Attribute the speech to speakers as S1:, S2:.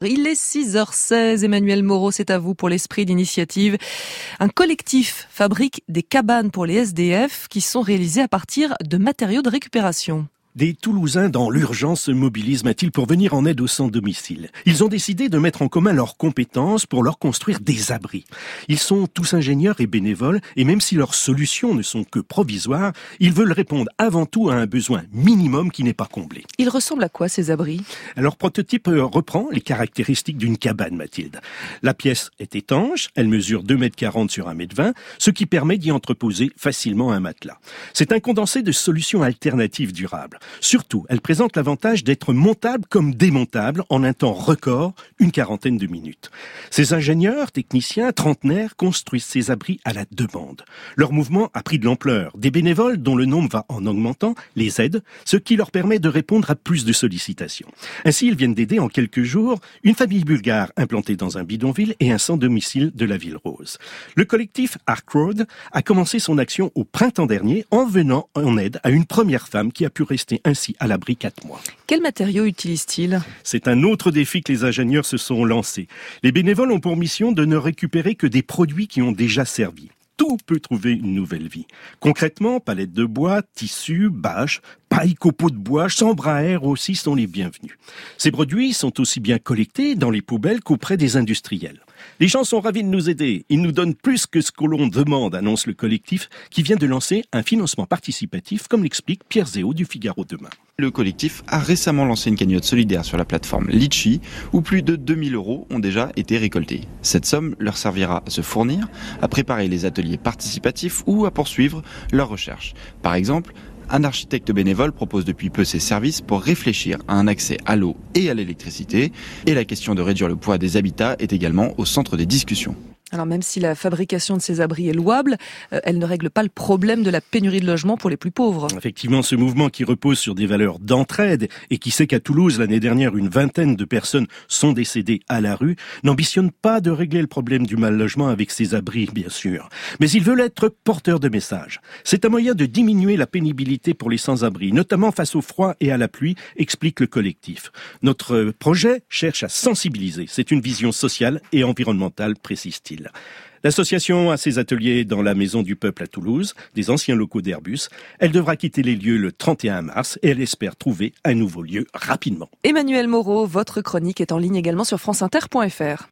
S1: Il est 6h16, Emmanuel Moreau, c'est à vous pour l'esprit d'initiative. Un collectif fabrique des cabanes pour les SDF qui sont réalisées à partir de matériaux de récupération.
S2: Des Toulousains dans l'urgence se mobilisent, Mathilde, pour venir en aide aux sans-domicile. Ils ont décidé de mettre en commun leurs compétences pour leur construire des abris. Ils sont tous ingénieurs et bénévoles, et même si leurs solutions ne sont que provisoires, ils veulent répondre avant tout à un besoin minimum qui n'est pas comblé.
S1: Ils ressemblent à quoi ces abris ?
S2: Alors, prototype reprend les caractéristiques d'une cabane, Mathilde. La pièce est étanche, elle mesure 2,40 m sur 1,20 m, ce qui permet d'y entreposer facilement un matelas. C'est un condensé de solutions alternatives durables. Surtout, elle présente l'avantage d'être montable comme démontable en un temps record, une quarantaine de minutes. Ces ingénieurs, techniciens, trentenaires construisent ces abris à la demande. Leur mouvement a pris de l'ampleur. Des bénévoles, dont le nombre va en augmentant, les aident, ce qui leur permet de répondre à plus de sollicitations. Ainsi, ils viennent d'aider en quelques jours une famille bulgare implantée dans un bidonville et un sans-domicile de la Ville Rose. Le collectif Ark Road a commencé son action au printemps dernier en venant en aide à une première femme qui a pu rester ainsi à l'abri 4 mois.
S1: Quels matériaux utilisent-ils ?
S2: C'est un autre défi que les ingénieurs se sont lancés. Les bénévoles ont pour mission de ne récupérer que des produits qui ont déjà servi. Tout peut trouver une nouvelle vie. Concrètement, palettes de bois, tissus, bâches, paille, copeaux de bois, chambres à air aussi sont les bienvenus. Ces produits sont aussi bien collectés dans les poubelles qu'auprès des industriels. Les gens sont ravis de nous aider. Ils nous donnent plus que ce que l'on demande, annonce le collectif, qui vient de lancer un financement participatif, comme l'explique Pierre Zéo du Figaro Demain.
S3: Le collectif a récemment lancé une cagnotte solidaire sur la plateforme Litchi, où plus de 2000 € ont déjà été récoltés. Cette somme leur servira à se fournir, à préparer les ateliers participatifs ou à poursuivre leurs recherches. Par exemple, un architecte bénévole propose depuis peu ses services pour réfléchir à un accès à l'eau et à l'électricité. Et la question de réduire le poids des habitats est également au centre des discussions.
S1: Alors même si la fabrication de ces abris est louable, elle ne règle pas le problème de la pénurie de logements pour les plus pauvres.
S2: Effectivement, ce mouvement qui repose sur des valeurs d'entraide et qui sait qu'à Toulouse, l'année dernière, une vingtaine de personnes sont décédées à la rue, n'ambitionne pas de régler le problème du mal logement avec ces abris, bien sûr. Mais ils veulent être porteurs de messages. C'est un moyen de diminuer la pénibilité pour les sans-abri, notamment face au froid et à la pluie, explique le collectif. Notre projet cherche à sensibiliser. C'est une vision sociale et environnementale, précise-t-il. L'association a ses ateliers dans la Maison du Peuple à Toulouse, des anciens locaux d'Airbus. Elle devra quitter les lieux le 31 mars et elle espère trouver un nouveau lieu rapidement.
S1: Emmanuel Moreau, votre chronique est en ligne également sur franceinter.fr.